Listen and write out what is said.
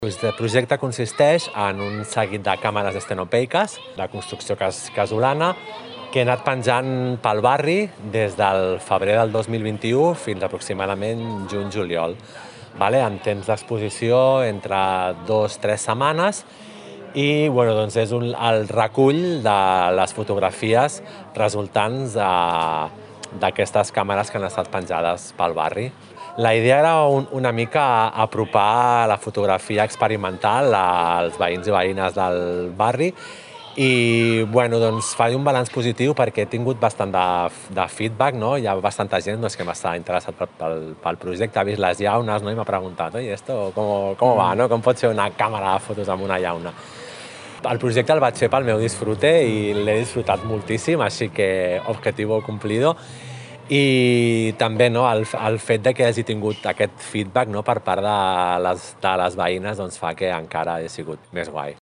El projecte consisteix en un seguit de càmeres estenopeiques de construcció casolana que he anat penjant pel barri des del febrer del 2021 fins aproximadament juny-juliol, en temps d'exposició entre 2-3 setmanes i doncs és el recull de les fotografies resultants d'aquestes càmeres que han estat penjades pel barri. La idea era una mica apropar la fotografia experimental als veïns i veïnes del barri i faig un balanç positiu perquè he tingut bastant de feedback, no? Hi ha bastanta gent que m'està interessat pel projecte, ha vist les llaunes, no? I m'ha preguntat, oye, ¿esto cómo va, no? Com pot ser una càmera de fotos amb una llauna? El projecte el vaig fer pel meu disfrute i l'he disfrutat moltíssim, així que objetivo cumplido. I també el fet que hagi tingut aquest feedback per part de les veïnes fa que encara hagi sigut més guai.